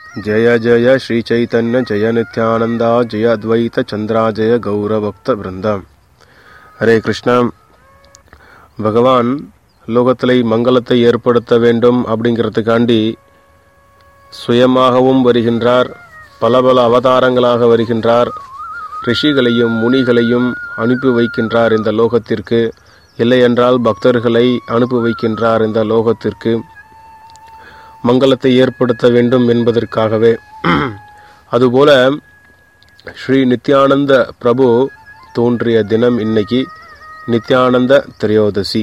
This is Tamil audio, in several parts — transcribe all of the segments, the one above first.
ஜய ஜய ஸ்ரீ சைத்தன்ய ஜய நித்யானந்தா ஜய அத்வைத சந்திரா ஜய கௌரபக்த பிருந்தம். ஹரே கிருஷ்ணா. பகவான் லோகத்திலே மங்களத்தை ஏற்படுத்த வேண்டும் அப்படிங்கிறதுக்காண்டி சுயமாகவும் வருகின்றார், பல பல அவதாரங்களாக வருகின்றார், ரிஷிகளையும் முனிகளையும் அனுப்பி வைக்கின்றார் இந்த லோகத்திற்கு. இல்லையென்றால் பக்தர்களை அனுப்பி வைக்கின்றார் இந்த லோகத்திற்கு மங்களத்தை ஏற்படுத்த வேண்டும் என்பதற்காகவே. அதுபோல ஸ்ரீ நித்யானந்த பிரபு தோன்றிய தினம் இன்னைக்கு நித்யானந்த திரையோதசி.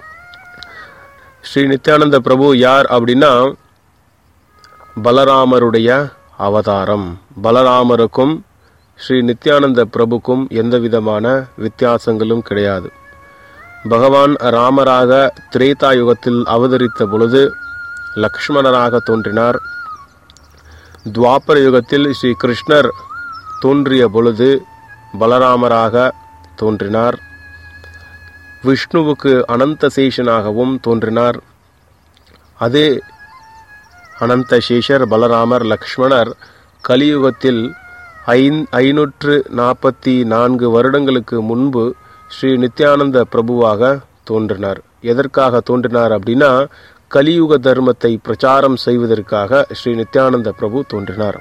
ஸ்ரீ நித்யானந்த பிரபு யார் அப்படின்னா பலராமருடைய அவதாரம். பலராமருக்கும் ஸ்ரீ நித்யானந்த பிரபுக்கும் எந்த விதமான வித்தியாசங்களும் கிடையாது. பகவான் ராமராக திரேதா யுகத்தில் அவதரித்த பொழுது லக்ஷ்மணராக தோன்றினார். துவாபர யுகத்தில் ஸ்ரீ கிருஷ்ணர் தோன்றிய பொழுது பலராமராக தோன்றினார். விஷ்ணுவுக்கு அனந்த சேஷனாகவும் தோன்றினார். அதே அனந்த சேஷர் பலராமர் லக்ஷ்மணர் கலியுகத்தில் 544 வருடங்களுக்கு முன்பு ஸ்ரீ நித்யானந்த பிரபுவாக தோன்றினார். எதற்காக தோன்றினார் அப்படின்னா கலியுக தர்மத்தை பிரச்சாரம் செய்வதற்காக ஸ்ரீ நித்யானந்த பிரபு தோன்றினார்.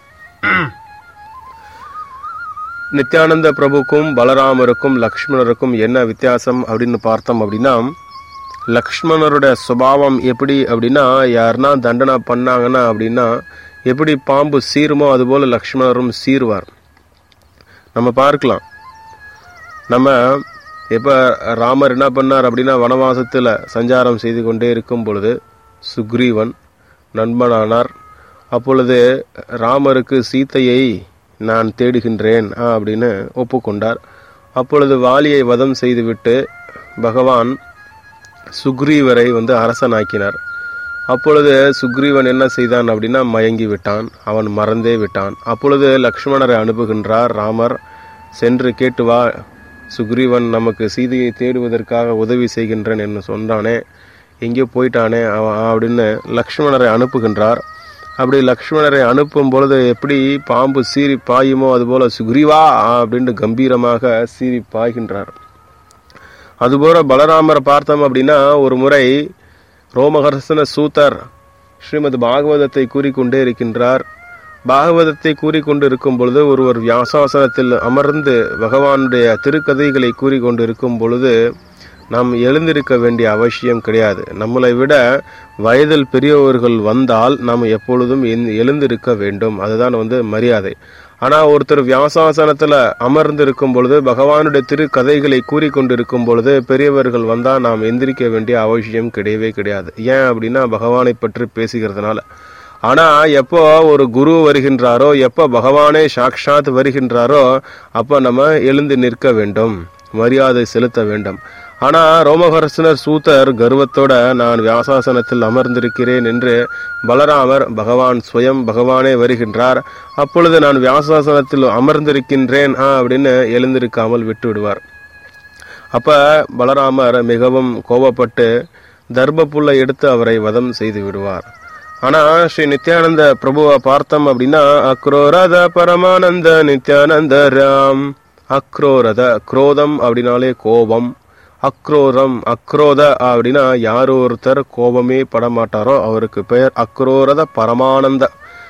நித்யானந்த பிரபுக்கும் பலராமருக்கும் லக்ஷ்மணருக்கும் என்ன வித்தியாசம் அப்படின்னு பார்த்தோம் அப்படின்னா, லக்ஷ்மணருடைய சுபாவம் எப்படி அப்படின்னா, யாருன்னா தண்டனை பண்ணாங்கன்னா அப்படின்னா எப்படி பாம்பு சீருமோ அதுபோல லக்ஷ்மணரும் சீருவார். நம்ம பார்க்கலாம். நம்ம இப்போ ராமர் என்ன பண்ணார் அப்படின்னா, வனவாசத்தில் சஞ்சாரம் செய்து கொண்டே இருக்கும் பொழுது சுக்ரீவன் நண்பனானார். அப்பொழுது ராமருக்கு சீத்தையை நான் தேடுகின்றேன் அப்படின்னு ஒப்புக்கொண்டார். அப்பொழுது வாலியை வதம் செய்துவிட்டு பகவான் சுக்ரீவரை அரசனாக்கினார். அப்பொழுது சுக்ரீவன் என்ன செய்தான் அப்படின்னா மயங்கி விட்டான், அவன் மறந்தே விட்டான். அப்பொழுது லக்ஷ்மணரை அனுப்புகின்றார் ராமர். சென்று கேட்டு வா, சுக்ரீவன் நமக்கு சீதையை தேடுவதற்காக உதவி செய்கின்றேன் என்று சொன்னானே, எங்கேயோ போயிட்டானே அப்படின்னு லக்ஷ்மணரை அனுப்புகின்றார். அப்படி லக்ஷ்மணரை அனுப்பும் பொழுது எப்படி பாம்பு சீறி பாயுமோ அதுபோல சுக்ரீவா அப்படின்னு கம்பீரமாக சீறி பாய்கின்றார். அதுபோல பலராமரை பார்த்தோம் அப்படின்னா ஒரு முறை ரோமஹர்ஷன சூதர் ஸ்ரீமத் பாகவதத்தை கூறிக்கொண்டே இருக்கின்றார். பாகவதத்தை கூறிக்கொண்டு இருக்கும் பொழுது ஒருவர் வியாசாசனத்தில் அமர்ந்து பகவானுடைய திருக்கதைகளை கூறிக்கொண்டு இருக்கும் பொழுது நாம் எழுந்திருக்க வேண்டிய அவசியம் கிடையாது. நம்மளை விட வயதில் பெரியவர்கள் வந்தால் நாம் எப்பொழுதும் எழுந்திருக்க வேண்டும். அதுதான் மரியாதை. ஆனால் ஒருத்தர் வியாசாசனத்தில் அமர்ந்து இருக்கும் பொழுது பகவானுடைய திருக்கதைகளை கூறிக்கொண்டிருக்கும் பொழுது பெரியவர்கள் வந்தால் நாம் எந்திரிக்க வேண்டிய அவசியம் கிடையவே கிடையாது. ஏன் அப்படின்னா பகவானை பற்றி பேசுகிறதுனால. ஆனா எப்போ ஒரு குரு வருகின்றாரோ, எப்போ பகவானே சாக்ஷாத் வருகின்றாரோ அப்போ நம்ம எழுந்து நிற்க வேண்டும், மரியாதை செலுத்த வேண்டும். ஆனா ரோமஹர்ஷனர் சூதர் கர்வத்தோட நான் வியாசாசனத்தில் அமர்ந்திருக்கிறேன் என்று பலராமர் பகவான் ஸ்வயம் பகவானே வருகின்றார். அப்பொழுது நான் வியாசாசனத்தில் அமர்ந்திருக்கின்றேன் அப்படின்னு எழுந்திருக்காமல் விட்டு விடுவார். அப்ப பலராமர் மிகவும் கோபப்பட்டு தர்மப்புல்லை எடுத்து அவரை வதம் செய்து விடுவார். ஆனா ஸ்ரீ நித்யானந்த பிரபுவை பார்த்தோம் அப்படின்னா அக்ரோரத பரமானந்த நித்யானந்த ராம். அக்ரோரத, குரோதம் அப்படின்னாலே கோபம். அக்ரோரம், அக்ரோத அப்படின்னா யார் ஒருத்தர் கோபமே படமாட்டாரோ அவருக்கு பெயர் அக்ரோரத பரமானந்த.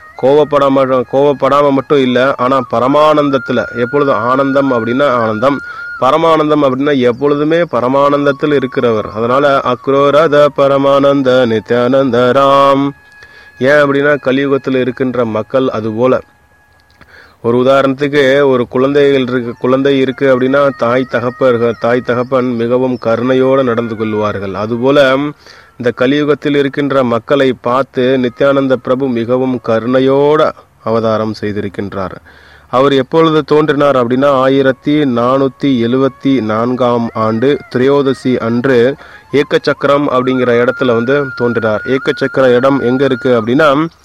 கோபப்படாம மட்டும் இல்லை, ஆனா பரமானந்தத்துல எப்பொழுதும் ஆனந்தம் அப்படின்னா ஆனந்தம், பரமானந்தம் அப்படின்னா எப்பொழுதுமே பரமானந்தத்தில் இருக்கிறவர். அதனால அக்ரோரத பரமானந்த நித்யானந்த ராம். ஏன் அப்படின்னா கலியுகத்தில் இருக்கின்ற மக்கள் அதுபோல. ஒரு உதாரணத்துக்கு ஒரு குழந்தை இருக்கு அப்படின்னா தாய் தகப்பன் மிகவும் கருணையோடு நடந்து கொள்வார்கள். அதுபோல இந்த கலியுகத்தில் இருக்கின்ற மக்களை பார்த்து நித்யானந்த பிரபு மிகவும் கருணையோட அவதாரம் செய்திருக்கின்றார். அவர் எப்பொழுது தோன்றினார் அப்படின்னா 1474 ஆண்டு திரையோதசி அன்று ஏக்கச்சக்கரம் அப்படிங்கிற இடத்துல தோன்றினார். ஏக்கச்சக்கர இடம் எங்க இருக்கு அப்படின்னா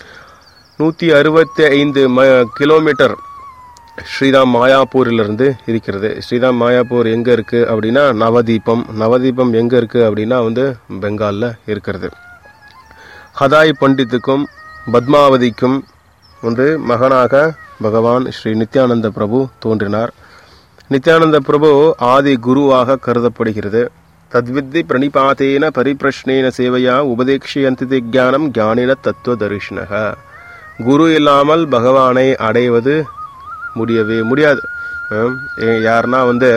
165 கிலோமீட்டர் ஸ்ரீராம் மாயாப்பூரிலிருந்து இருக்கிறது. ஸ்ரீராம் மாயாப்பூர் எங்க இருக்கு அப்படின்னா நவதீபம் எங்க இருக்கு அப்படின்னா பெங்கால்ல இருக்கிறது. ஹதாய் பண்டித்துக்கும் பத்மாவதிக்கும் வந்து மகனாக பகவான் ஸ்ரீ நித்யானந்த பிரபு தோன்றினார். நித்யானந்த பிரபு ஆதி குருவாக கருதப்படுகிறது. தத்வித்தி பிரணிபாத்தேன பரிப்ரஷ்னேன சேவையா உபதேக்ஷயந்தி ஞானம் ஞானின தத்துவ தரிசனக. குரு இல்லாமல் பகவானை அடைவது முடியவே முடியாது. யாருன்னா வந்து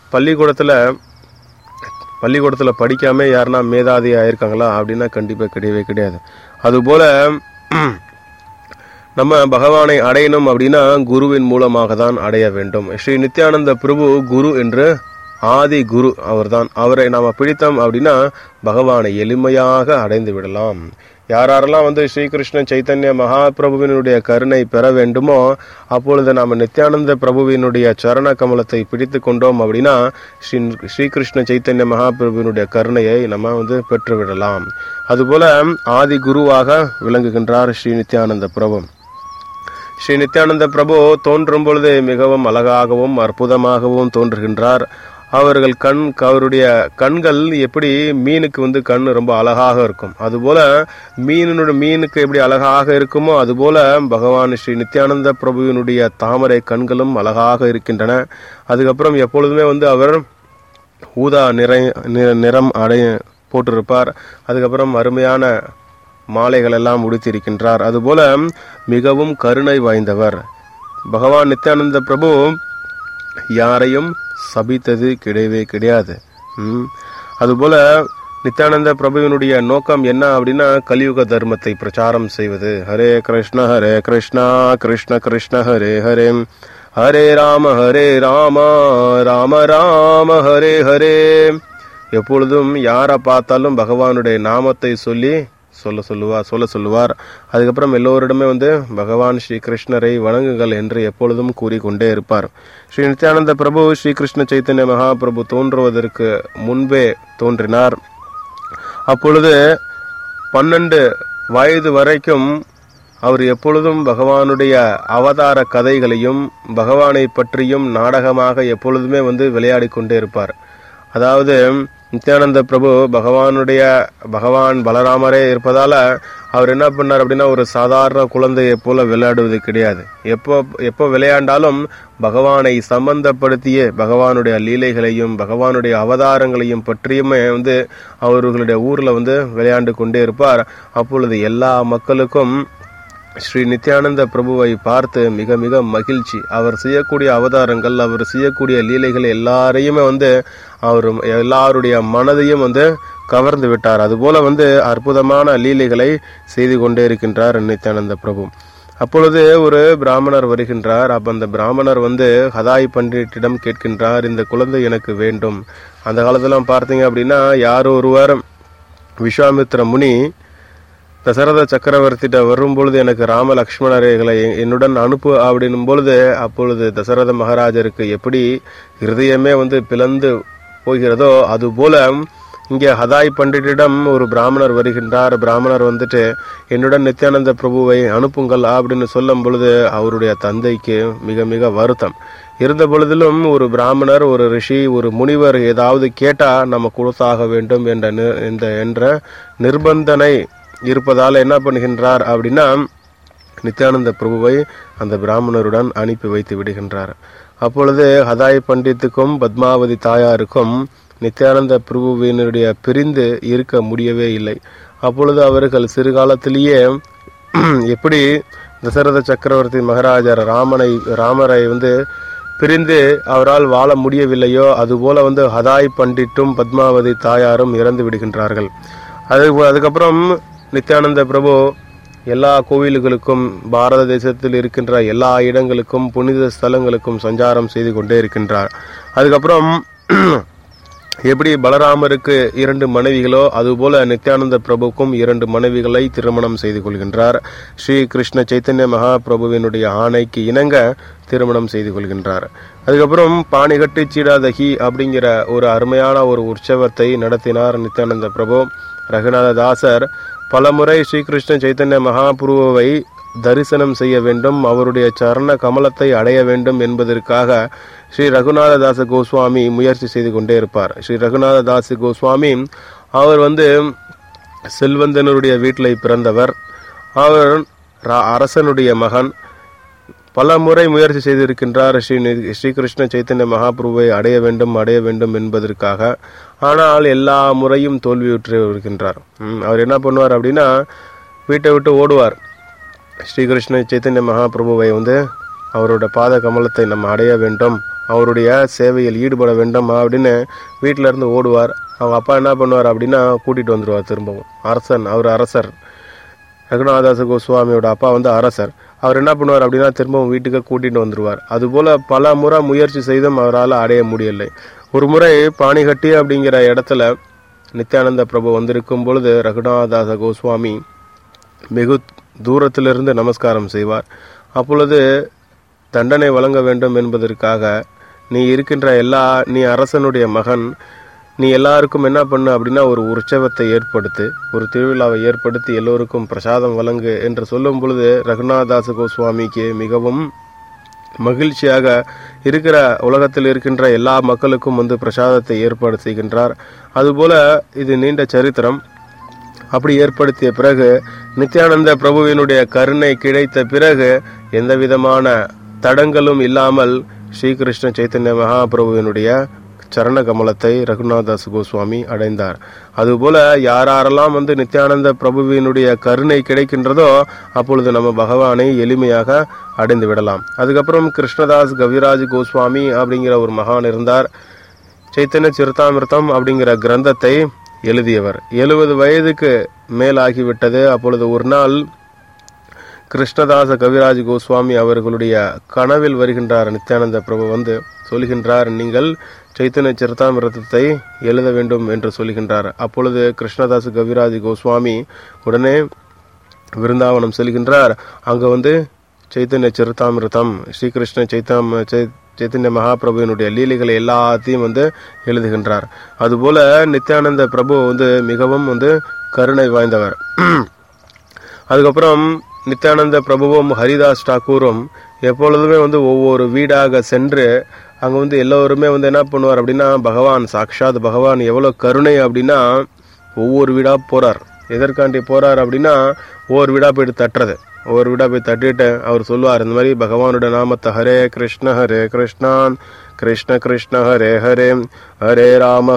பள்ளிக்கூடத்தில் படிக்காம யாருன்னா மேதாதி ஆயிருக்காங்களா அப்படின்னா கண்டிப்பாக கிடையவே கிடையாது. அதுபோல நம்ம பகவானை அடையணும் அப்படின்னா குருவின் மூலமாக தான் அடைய வேண்டும். ஸ்ரீ நித்யானந்த பிரபு குரு என்று ஆதி குரு அவர்தான். அவரை நாம பிடித்தோம் அப்படின்னா பகவானை எளிமையாக அடைந்து விடலாம். யாரெல்லாம் வந்து ஸ்ரீகிருஷ்ண சைத்தன்ய மகாபிரபுவினுடைய கருணை பெற வேண்டுமோ அப்பொழுது நாம நித்யானந்த பிரபுவினுடைய சரண கமலத்தை பிடித்து கொண்டோம் அப்படின்னா ஸ்ரீகிருஷ்ண சைத்தன்ய மகாபிரபுவினுடைய கருணையை நம்ம வந்து பெற்றுவிடலாம். அதுபோல ஆதி குருவாக விளங்குகின்றார் ஸ்ரீ நித்யானந்த பிரபு. ஸ்ரீ நித்யானந்த பிரபு தோன்றும் பொழுது மிகவும் அழகாகவும் அற்புதமாகவும் தோன்றுகின்றார். அவருடைய கண்கள் எப்படி மீனுக்கு வந்து கண் ரொம்ப அழகாக இருக்கும், அதுபோல மீனுக்கு எப்படி அழகாக இருக்குமோ அதுபோல பகவான் ஸ்ரீ நித்யானந்த பிரபுவினுடைய தாமரை கண்களும் அழகாக இருக்கின்றன. அதுக்கப்புறம் எப்பொழுதுமே வந்து அவர் ஊதா நிறம் போட்டிருப்பார். அதுக்கப்புறம் அருமையான மாலைகள் எல்லாம் உடுத்தியிருக்கின்றார். அதுபோல மிகவும் கருணை வாய்ந்தவர். பகவான் நித்யானந்த பிரபு யாரையும் சபித்தது கிடையவே கிடையாது. அதுபோல நித்யானந்த பிரபுவினுடைய நோக்கம் என்ன அப்படின்னா கலியுக தர்மத்தை பிரச்சாரம் செய்வது. ஹரே கிருஷ்ணா கிருஷ்ண கிருஷ்ண ஹரே ஹரே, ஹரே ராம ராம ராம ஹரே ஹரே. எப்பொழுதும் யாரை பார்த்தாலும் பகவானுடைய நாமத்தை சொல்ல சொல்லுவார். அதுக்கப்புறம் எல்லோரிடமே வந்து பகவான் ஸ்ரீ கிருஷ்ணரை வணங்குங்கள் என்று எப்பொழுதும் கூறிக்கொண்டே இருப்பார். ஸ்ரீ நித்யானந்த பிரபு ஸ்ரீகிருஷ்ண சைத்தன்ய மகாபிரபு தோன்றுவதற்கு முன்பே தோன்றினார். அப்பொழுது 12 வயது வரைக்கும் அவர் எப்பொழுதும் பகவானுடைய அவதார கதைகளையும் பகவானை பற்றியும் நாடகமாக எப்பொழுதுமே வந்து விளையாடி கொண்டே இருப்பார். அதாவது நித்யானந்த பிரபு பகவான் பலராமரே இருப்பதால அவர் என்ன பண்ணார் அப்படின்னா ஒரு சாதாரண குழந்தையை போல விளையாடுவது கிடையாது. எப்போ விளையாண்டாலும் பகவானை சம்பந்தப்படுத்திய பகவானுடைய லீலைகளையும் பகவானுடைய அவதாரங்களையும் பற்றியுமே வந்து அவர்களுடைய ஊர்ல வந்து விளையாண்டு கொண்டே இருப்பார். அப்பொழுது எல்லா மக்களுக்கும் ஸ்ரீ நித்யானந்த பிரபுவை பார்த்து மிக மிக மகிழ்ச்சி. அவர் செய்யக்கூடிய அவதாரங்கள், அவர் செய்யக்கூடிய லீலைகள் எல்லாரையுமே வந்து அவர் எல்லாருடைய மனதையும் வந்து கவர்ந்து விட்டார். அதுபோல வந்து அற்புதமான லீலைகளை செய்து கொண்டே இருக்கின்றார் நித்யானந்த பிரபு. அப்பொழுது ஒரு பிராமணர் வருகின்றார். அப்ப அந்த பிராமணர் வந்து ஹதாய் பண்டிட்டிடம் கேட்கின்றார், இந்த குழந்தை எனக்கு வேண்டும். அந்த காலத்துல பார்த்தீங்க அப்படின்னா யாரோ ஒருவர் விஸ்வாமித்ர முனி தசரத சக்கரவர்த்திட்ட வரும்பொழுது எனக்கு ராம லக்ஷ்மணர்களை என்னுடன் அனுப்பு அப்படின்னும் பொழுது அப்பொழுது தசரத மகாராஜருக்கு எப்படி ஹிருதயமே வந்து பிளந்து போகிறதோ அதுபோல இங்கே ஹதாய் பண்டிட்டிடம் ஒரு பிராமணர் வருகின்றார். பிராமணர் வந்துட்டு என்னுடன் நித்யானந்த பிரபுவை அனுப்புங்கள் அப்படின்னு சொல்லும் பொழுது அவருடைய தந்தைக்கு மிக மிக வருத்தம். இருந்த பொழுதிலும் ஒரு பிராமணர், ஒரு ரிஷி, ஒரு முனிவர் ஏதாவது கேட்டா நம்ம கொடுத்தாக வேண்டும் என்ற நிர்பந்தனை இருப்பதால் என்ன பண்ணுகின்றார் அப்படின்னா நித்யானந்த பிரபுவை அந்த பிராமணருடன் அனுப்பி வைத்து விடுகின்றார். அப்பொழுது ஹதாய் பண்டித்துக்கும் பத்மாவதி தாயாருக்கும் நித்யானந்த பிரபுவினுடைய பிரிந்து இருக்க முடியவே இல்லை. அப்பொழுது அவர்கள் சிறுகாலத்திலேயே எப்படி தசரத சக்கரவர்த்தி மகாராஜர் ராமரை வந்து பிரிந்து அவரால் வாழ முடியவில்லையோ அதுபோல வந்து ஹதாய் பண்டிட்டும் பத்மாவதி தாயாரும் இறந்து விடுகின்றார்கள். அதுக்கப்புறம் நித்யானந்த பிரபு எல்லா கோவில்களுக்கும் பாரத தேசத்தில் இருக்கின்ற எல்லா இடங்களுக்கும் புனித ஸ்தலங்களுக்கும் சஞ்சாரம் செய்து கொண்டே இருக்கின்றார். அதுக்கப்புறம் எப்படி பலராமருக்கு 2 மனைவிகளோ அதுபோல நித்யானந்த பிரபுக்கும் 2 மனைவிகளை திருமணம் செய்து கொள்கின்றார். ஸ்ரீ கிருஷ்ண சைத்தன்ய மகாபிரபுவினுடைய ஆணைக்கு இணங்க திருமணம் செய்து கொள்கின்றார். அதுக்கப்புறம் பாணிகட்டி சீடாதகி அப்படிங்கிற ஒரு அருமையான ஒரு உற்சவத்தை நடத்தினார் நித்யானந்த பிரபு. ரகுநாததாசர் பலமுறை ஸ்ரீகிருஷ்ண சைத்தன்ய மகாபிரபுவை தரிசனம் செய்ய வேண்டும், அவருடைய சரண கமலத்தை அடைய வேண்டும் என்பதற்காக ஸ்ரீ ரகுநாததாச கோஸ்வாமி முயற்சி செய்து கொண்டே இருப்பார். ஸ்ரீ ரகுநாததாச கோஸ்வாமி அவர் வந்து செல்வந்தனருடைய வீட்டில் பிறந்தவர். அவர் அரசனுடைய மகன். பல முறை முயற்சி செய்திருக்கின்றார் ஸ்ரீகிருஷ்ண சைத்தன்ய மகாபிரபுவை அடைய வேண்டும் என்பதற்காக. ஆனால் எல்லா முறையும் தோல்வியுற்று இருக்கின்றார். அவர் என்ன பண்ணுவார் அப்படின்னா, வீட்டை விட்டு ஓடுவார். ஸ்ரீகிருஷ்ண சைத்தன்ய மகாபிரபுவை அவரோட பாத கமலத்தை நம்ம அடைய வேண்டும், அவருடைய சேவையில் ஈடுபட வேண்டும் அப்படின்னு வீட்டில இருந்து ஓடுவார். அவங்க அப்பா என்ன பண்ணுவார் அப்படின்னா, கூட்டிட்டு வந்துடுவார் திரும்பவும். அவர் அரசர். ரகுநாதாச கோஸ்வாமியோட அப்பா அரசர். அவர் என்ன பண்ணுவார் அப்படின்னா, திரும்பவும் வீட்டுக்கு கூட்டிட்டு வந்துடுவார். அதுபோல பல முறை முயற்சி செய்தும் அவரால் அடைய முடியலை. ஒரு முறை பாணிகட்டி அப்படிங்கிற இடத்துல நித்யானந்த பிரபு வந்திருக்கும் பொழுது ரகுநாதாச கோஸ்வாமி வெகு தூரத்திலிருந்து நமஸ்காரம் செய்வார். அப்பொழுது தண்டனை வழங்க வேண்டும் என்பதற்காக, நீ அரசனுடைய மகன், நீ எல்லாருக்கும் என்ன பண்ணு அப்படின்னா, ஒரு உற்சவத்தை ஏற்படுத்து, ஒரு திருவிழாவை ஏற்படுத்தி எல்லோருக்கும் பிரசாதம் வழங்கு என்று சொல்லும் பொழுது ரகுநாதாச கோஸ்வாமிக்கு மிகவும் மகிழ்ச்சியாக இருக்கிற உலகத்தில் இருக்கின்ற எல்லா மக்களுக்கும் பிரசாதத்தை ஏற்பாடு செய்கின்றார். அதுபோல இது நீண்ட சரித்திரம். அப்படி ஏற்படுத்திய பிறகு நித்யானந்த பிரபுவினுடைய கருணை கிடைத்த பிறகு எந்த விதமான தடங்களும் இல்லாமல் ஸ்ரீகிருஷ்ண சைத்தன்ய மகாபிரபுவினுடைய சரண கமலத்தை ரகுநாதாஸ் கோஸ்வாமி அடைந்தார். அதுபோல யாரெல்லாம் நித்யானந்த பிரபுவினுடைய கருணை கிடைக்கின்றதோ அப்பொழுது நம்ம பகவானை எளிமையாக அடைந்து விடலாம். அதுக்கப்புறம் கிருஷ்ணதாஸ் கவிராஜ் கோஸ்வாமி அப்படிங்கிற ஒரு மகான் இருந்தார். சைத்தன்ய சரிதாமிர்தம் அப்படிங்கிற கிரந்தத்தை எழுதியவர். 70 வயதுக்கு மேலாகிவிட்டது. அப்பொழுது ஒரு நாள் கிருஷ்ணதாச கவிராஜ் கோஸ்வாமி அவர்களுடைய கனவில் வருகின்றார். நித்யானந்த பிரபு சொல்கின்றார், நீங்கள் சைத்தன்ய சரிதாமிர்தத்தை எழுத வேண்டும் என்று சொல்கின்றார். அப்பொழுது கிருஷ்ணதாஸ் கவிராஜ் கோஸ்வாமி உடனே விருந்தாவனம் செல்கின்றார். அங்க சைத்தன்ய சரிதாமிர்தம், ஸ்ரீகிருஷ்ண சைத்தன்ய மகாபிரபுவினுடைய லீலைகளை எல்லாத்தையும் எழுதுகின்றார். அதுபோல நித்யானந்த பிரபு மிகவும் கருணை வாய்ந்தவர். அதுக்கப்புறம் நித்யானந்த பிரபுவும் ஹரிதாஸ் டாக்கூரும் எப்பொழுதுமே ஒவ்வொரு வீடாக சென்று அங்க எல்லோருமே என்ன பண்ணுவார் அப்படின்னா, சாக்ஷாத் பகவான் எவ்வளவு கருணை அப்படின்னா ஒவ்வொரு வீடா போறார். எதற்காண்டி போறார் அப்படின்னா, ஒவ்வொரு வீடா போயிட்டு தட்டுறது. ஒவ்வொரு வீடா போய் தட்டிட்டு அவர் சொல்லுவார், இந்த மாதிரி பகவானோட நாமத்தை ஹரே கிருஷ்ணா கிருஷ்ண கிருஷ்ண ஹரே ஹரே, ஹரே ராம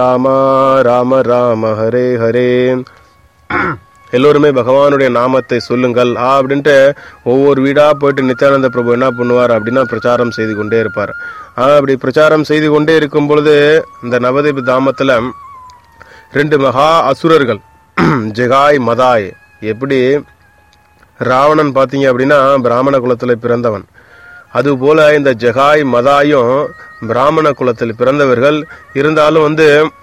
ராம ராம ஹரே ஹரே, எல்லோருமே பகவானுடைய நாமத்தை சொல்லுங்கள் அப்படின்ட்டு ஒவ்வொரு வீடா போயிட்டு நித்யானந்த பிரபு என்ன பண்ணுவார் அப்படின்னா பிரச்சாரம் செய்து கொண்டே இருப்பார். அப்படி பிரச்சாரம் செய்து கொண்டே இருக்கும் பொழுது இந்த நவதீப் தாமத்துல 2 மகா அசுரர்கள், ஜெகாய் மதாய், எப்படி ராவணன் பாத்தீங்க அப்படின்னா பிராமண குலத்துல பிறந்தவன், அதுபோல இந்த ஜெகாய் மதாயும் பிராமண குலத்தில் பிறந்தவர்கள். இருந்தாலும்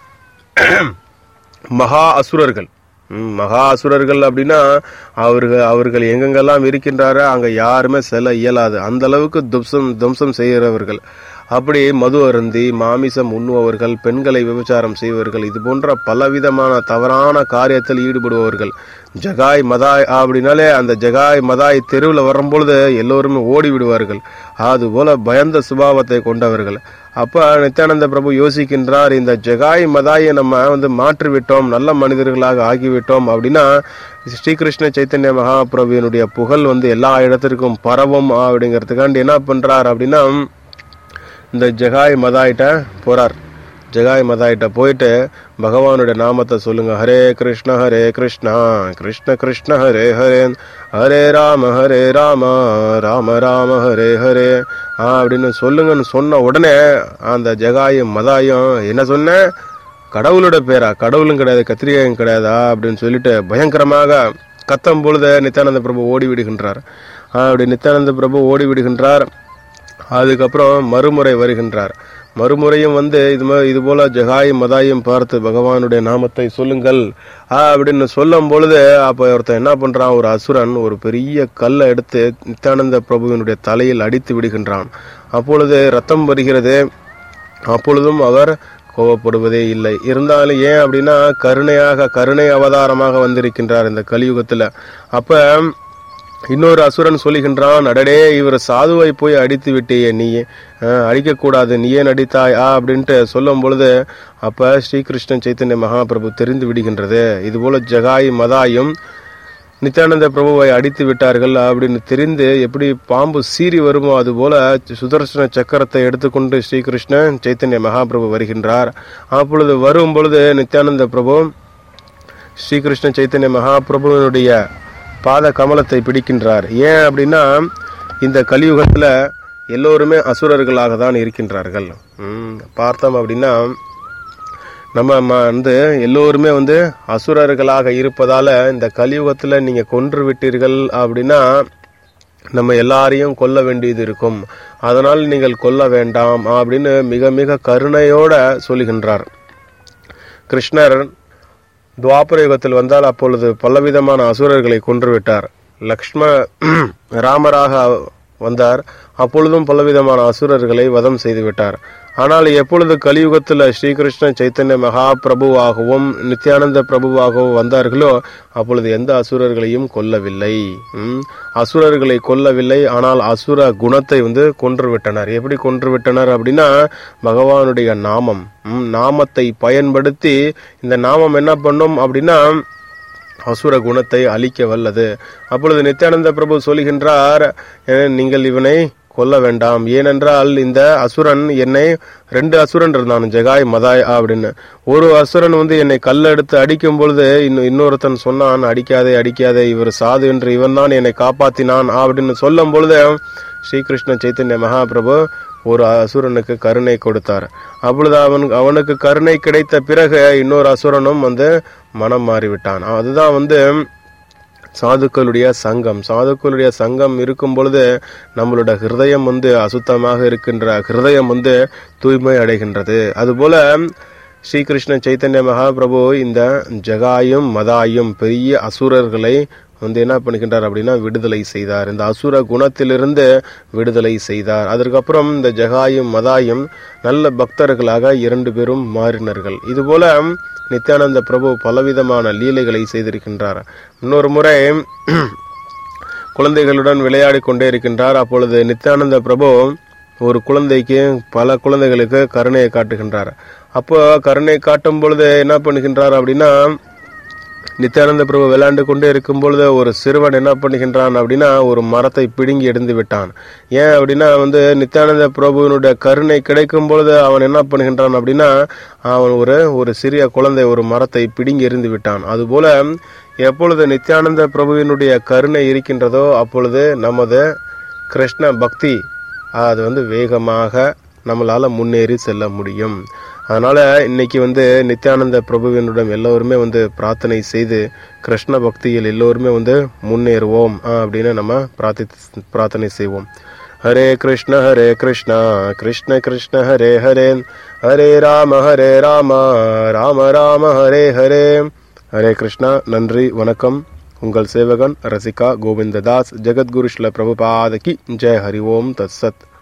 மகா அசுரர்கள். மகா அசுரர்கள் அப்படின்னா அவர்கள் எங்கெங்கெல்லாம் இருக்கின்றாரோ அங்க யாருமே செல்ல இயலாது, அந்த அளவுக்கு துவம்சம் செய்கிறவர்கள். அப்படி மது அருந்தி மாமிசம் உண்ணுபவர்கள், பெண்களை விபச்சாரம் செய்வர்கள், இது போன்ற பலவிதமான தவறான காரியத்தில் ஈடுபடுபவர்கள். ஜகாய் மதாய் அப்படின்னாலே அந்த ஜகாய் மதாய் தெருவில் வரும்பொழுது எல்லோருமே ஓடி விடுவார்கள். அதுபோல பயந்த சுபாவத்தை கொண்டவர்கள். அப்ப நித்யானந்த பிரபு யோசிக்கின்றார், இந்த ஜகாய் மதாயை நம்ம மாற்றிவிட்டோம், நல்ல மனிதர்களாக ஆகிவிட்டோம் அப்படின்னா ஸ்ரீகிருஷ்ண சைத்தன்ய மகாபிரபுவினுடைய புகழ் எல்லா இடத்திற்கும் பரவும் அப்படிங்கிறதுக்காண்டி என்ன பண்றார் அப்படின்னா இந்த ஜகாய் மதாயிட்ட போறார். ஜகாய் மதாயிட்ட போயிட்டு பகவானுடைய நாமத்தை சொல்லுங்க, ஹரே கிருஷ்ணா கிருஷ்ண கிருஷ்ண ஹரே ஹரே, ஹரே ராம ராம ராம ஹரே ஹரே அப்படின்னு சொல்லுங்கன்னு சொன்ன உடனே அந்த ஜகாயும் மதாயும் என்ன சொன்ன, கடவுளோட பேரா, கடவுளும் கிடையாது கத்திரிக்காயும் கிடையாதா அப்படின்னு சொல்லிட்டு பயங்கரமாக கத்தும் பொழுது நித்யானந்த பிரபு ஓடி விடுகின்றார். அப்படி நித்யானந்த பிரபு ஓடி விடுகின்றார். அதுக்கப்புறம் மறுமுறை வருகின்றார். மறுமுறையும் இது போல ஜகாய் மதாயும் பார்த்து பகவானுடைய நாமத்தை சொல்லுங்கள் அப்படின்னு சொல்லும் பொழுது அப்ப ஒருத்தன் என்ன பண்றான், ஒரு அசுரன் ஒரு பெரிய கல்லை எடுத்து நித்யானந்த பிரபுவினுடைய தலையில் அடித்து விடுகின்றான். அப்பொழுது ரத்தம் வருகிறது. அப்பொழுதும் அவர் கோபப்படுவதே இல்லை. இருந்தாலும் ஏன் அப்படின்னா கருணை அவதாரமாக வந்திருக்கின்றார் இந்த கலியுகத்துல. அப்ப இன்னொரு அசுரன் சொல்லுகின்றான், அடடே இவர் சாதுவை போய் அடித்து விட்டேயே, நீ அடிக்க கூடாது, நீ ஏன் அடித்தாய் அப்படின்ட்டு சொல்லும் பொழுது அப்ப ஸ்ரீகிருஷ்ணன் சைத்தன்ய மகாபிரபு தெரிந்து விடுகின்றது. இதுபோல ஜகாய் மதாயும் நித்யானந்த பிரபுவை அடித்து விட்டார்கள் அப்படின்னு தெரிந்து எப்படி பாம்பு சீறி வருமோ அதுபோல சுதர்சன சக்கரத்தை எடுத்துக்கொண்டு ஸ்ரீகிருஷ்ணன் சைத்தன்ய மகாபிரபு வருகின்றார். அப்பொழுது வரும் பொழுது நித்யானந்த பிரபு ஸ்ரீகிருஷ்ண சைத்தன்ய மகாபிரபுவினுடைய பாத கமலத்தை பிடிக்கின்றார். ஏன் அப்படின்னா இந்த கலியுகத்துல எல்லோருமே அசுரர்களாக தான் இருக்கின்றார்கள். பார்த்தோம் அப்படின்னா நம்ம எல்லோருமே அசுரர்களாக இருப்பதால இந்த கலியுகத்துல நீங்க கொன்று விட்டீர்கள் அப்படின்னா நம்ம எல்லாரையும் கொல்ல வேண்டியது இருக்கும். அதனால் நீங்கள் கொல்ல வேண்டாம் அப்படின்னு மிக மிக கருணையோட சொல்லுகின்றார். கிருஷ்ணர் துவாபர யுகத்தில் வந்தால் அப்பொழுது பலவிதமான அசுரர்களை கொன்று விட்டார். ராமராக வந்தார், அப்பொழுதும் பலவிதமான அசுரர்களை வதம் செய்து விட்டார். ஆனால் எப்பொழுது கலியுகத்தில் ஸ்ரீகிருஷ்ண சைத்தன்ய மகாபிரபுவாகவும் நித்யானந்த பிரபுவாகவும் வந்தார்களோ அப்பொழுது எந்த அசுரர்களையும் கொல்லவில்லை. அசுரர்களை கொல்லவில்லை, ஆனால் அசுர குணத்தை கொன்று விட்டனர். எப்படி கொன்று விட்டனர் அப்படின்னா பகவானுடைய நாமத்தை பயன்படுத்தி இந்த நாமம் என்ன பண்ணும் அப்படின்னா அசுர குணத்தை அழிக்க வல்லது. அப்பொழுது நித்யானந்த பிரபு சொல்கின்றார், நீங்கள் இவனை கொல்ல வேண்டாம். ஏனென்றால் இந்த அசுரன் என்னை 2 அசுரன் இருந்தான், ஜெகாய் மதாய் அப்படின்னு. ஒரு அசுரன் என்னை கல்ல எடுத்து அடிக்கும் பொழுது இன்னொருத்தன் சொன்னான், அடிக்காதே அடிக்காதே, இவர் சாது என்று இவன் தான் என்னை காப்பாத்தினான் அப்படின்னு சொல்லும் பொழுது ஸ்ரீகிருஷ்ண சைத்தன்ய மகாபிரபு ஒரு அசுரனுக்கு கருணை கொடுத்தார். அப்பொழுது அவனுக்கு கருணை கிடைத்த பிறகு இன்னொரு அசுரனும் மனம் மாறிவிட்டான். அதுதான் சாதுக்களுடைய சங்கம். சாதுக்களுடைய சங்கம் இருக்கும் பொழுது நம்மளோட ஹிருதயம் அசுத்தமாக இருக்கின்ற ஹிருதயம் தூய்மை அடைகின்றது. அதுபோல ஸ்ரீகிருஷ்ண சைத்தன்ய மகாபிரபு இந்த ஜகாயும் மதாயும் பெரிய அசுரர்களை என்ன பண்ணுகின்றார் அப்படின்னா விடுதலை செய்தார். இந்த அசுர குணத்திலிருந்து விடுதலை செய்தார். அதற்கப்புறம் இந்த ஜகாயும் மதாயும் நல்ல பக்தர்களாக 2 பேரும் மாறினார்கள். இதுபோல நித்யானந்த பிரபு பலவிதமான லீலைகளை செய்திருக்கின்றார். இன்னொரு முறை குழந்தைகளுடன் விளையாடி கொண்டே இருக்கின்றார். அப்பொழுது நித்யானந்த பிரபு ஒரு குழந்தைக்கு பல குழந்தைகளுக்கு கருணையை காட்டுகின்றார். அப்போ கருணை காட்டும் பொழுது என்ன பண்ணுகின்றார் அப்படின்னா நித்யானந்த பிரபு விளையாண்டு கொண்டே இருக்கும் பொழுது ஒரு சிறுவன் என்ன பண்ணுகின்றான் அப்படின்னா ஒரு மரத்தை பிடுங்கி எறிந்து விட்டான். ஏன் அப்படின்னா நித்யானந்த பிரபுவினுடைய கருணை கிடைக்கும் பொழுது அவன் என்ன பண்ணுகின்றான் அப்படின்னா அவன் ஒரு சிறிய குழந்தை ஒரு மரத்தை பிடுங்கி எறிந்து விட்டான். அதுபோல எப்பொழுது நித்யானந்த பிரபுவினுடைய கருணை இருக்கின்றதோ அப்பொழுது நமது கிருஷ்ண பக்தி அது வேகமாக நம்மளால முன்னேறி செல்ல முடியும். அதனால இன்னைக்கு நித்யானந்த பிரபுவினுடன் எல்லோருமே பிரார்த்தனை செய்து கிருஷ்ண பக்தியில் எல்லோருமே முன்னேறுவோம் அப்படின்னு நம்ம பிரார்த்தனை செய்வோம். ஹரே கிருஷ்ண கிருஷ்ண கிருஷ்ண ஹரே ஹரே, ஹரே ராம ராம ராம ஹரே ஹரே. ஹரே கிருஷ்ணா. நன்றி, வணக்கம். உங்கள் சேவகன் ரசிகா கோவிந்ததாஸ். ஜெகத்குரு ஸ்ரீல பிரபுபாத கி ஜெய். ஹரி ஓம் தத் சத்.